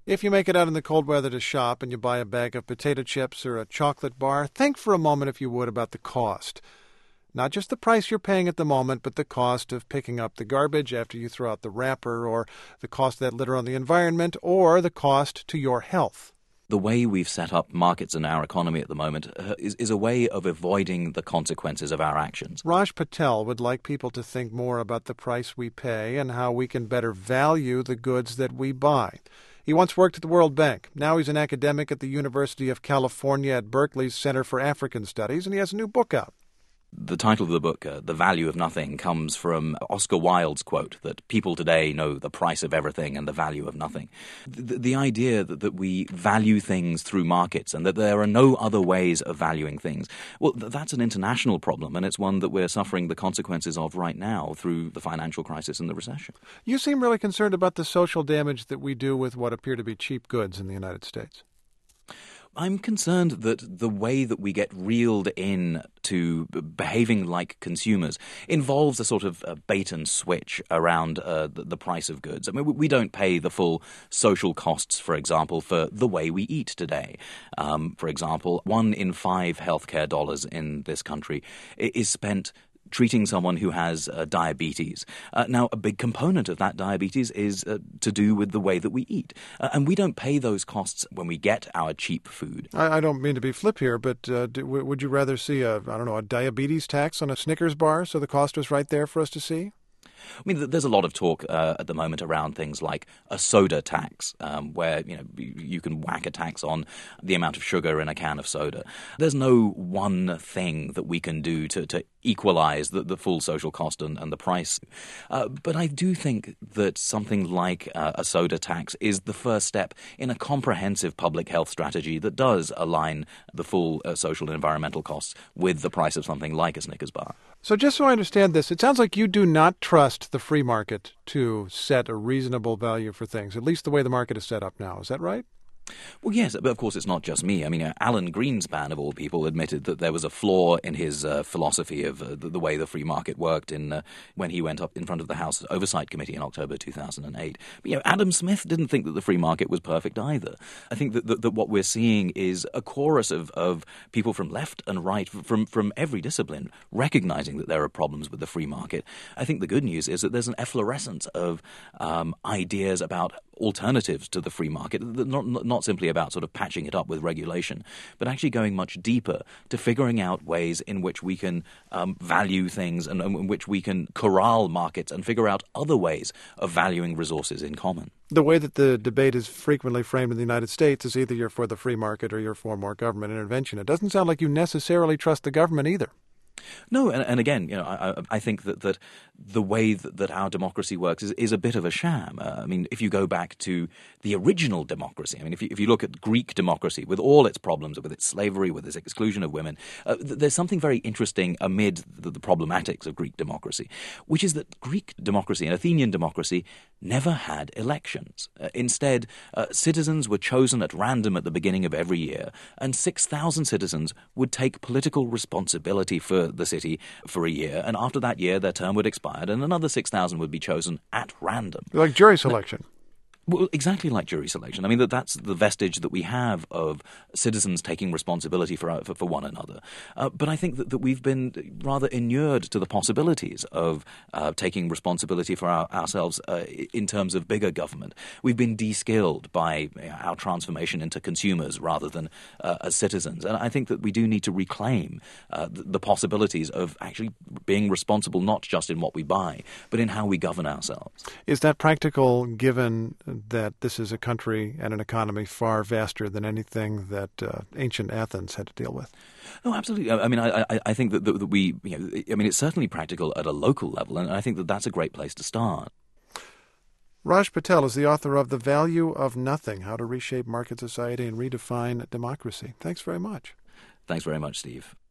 If you make it out in the cold weather to shop and you buy a bag of potato chips or a chocolate bar, think for a moment, if you would, about the cost. Not just the price you're paying at the moment, but the cost of picking up the garbage after you throw out the wrapper, or the cost of that litter on the environment, or the cost to your health. The way we've set up markets in our economy at the moment is a way of avoiding the consequences of our actions. Raj Patel would like people to think more about the price we pay and how we can better value the goods that we buy. He once worked at the World Bank. Now he's an academic at the University of California at Berkeley's Center for African Studies, and he has a new book out. The title of the book, The Value of Nothing, comes from Oscar Wilde's quote that people today know the price of everything and the value of nothing. The idea that we value things through markets and that there are no other ways of valuing things, well, that's an international problem, and it's one that we're suffering the consequences of right now through the financial crisis and the recession. You seem really concerned about the social damage that we do with what appear to be cheap goods in the United States. I'm concerned that the way that we get reeled in to behaving like consumers involves a sort of bait and switch around the price of goods. I mean, we don't pay the full social costs, for example, for the way we eat today. For example, 1 in 5 healthcare dollars in this country is spent treating someone who has diabetes. Now, a big component of that diabetes is to do with the way that we eat. And we don't pay those costs when we get our cheap food. I don't mean to be flip here, but would you rather see a diabetes tax on a Snickers bar so the cost was right there for us to see? I mean, there's a lot of talk at the moment around things like a soda tax, where you can whack a tax on the amount of sugar in a can of soda. There's no one thing that we can do to equalize the full social cost and the price. But I do think that something like a soda tax is the first step in a comprehensive public health strategy that does align the full social and environmental costs with the price of something like a Snickers bar. So just so I understand this, it sounds like you do not trust the free market to set a reasonable value for things, at least the way the market is set up now. Is that right? Well, yes, but of course it's not just me. I mean, Alan Greenspan, of all people, admitted that there was a flaw in his philosophy of the way the free market worked when he went up in front of the House Oversight Committee in October 2008. But, Adam Smith didn't think that the free market was perfect either. I think that what we're seeing is a chorus of people from left and right, from every discipline, recognizing that there are problems with the free market. I think the good news is that there's an efflorescence of ideas about alternatives to the free market, not simply about sort of patching it up with regulation, but actually going much deeper to figuring out ways in which we can value things and in which we can corral markets and figure out other ways of valuing resources in common. The way that the debate is frequently framed in the United States is either you're for the free market or you're for more government intervention. It doesn't sound like you necessarily trust the government either. No, and again, I think that the way that our democracy works is a bit of a sham. I mean, if you go back to the original democracy, I mean, if you look at Greek democracy with all its problems, with its slavery, with its exclusion of women, there's something very interesting amid the problematics of Greek democracy, which is that Greek democracy and Athenian democracy never had elections. Instead, citizens were chosen at random at the beginning of every year, and 6,000 citizens would take political responsibility for the city for a year, and after that year their term would expire and another 6,000 would be chosen at random. Like jury selection. Well, exactly like jury selection. I mean, that's the vestige that we have of citizens taking responsibility for one another. But I think that we've been rather inured to the possibilities of taking responsibility for ourselves in terms of bigger government. We've been de-skilled by our transformation into consumers rather than as citizens. And I think that we do need to reclaim the possibilities of actually being responsible not just in what we buy, but in how we govern ourselves. Is that practical given that this is a country and an economy far vaster than anything that ancient Athens had to deal with? Oh, absolutely. I mean, I think that we, it's certainly practical at a local level, and I think that that's a great place to start. Raj Patel is the author of The Value of Nothing, How to Reshape Market Society and Redefine Democracy. Thanks very much. Thanks very much, Steve.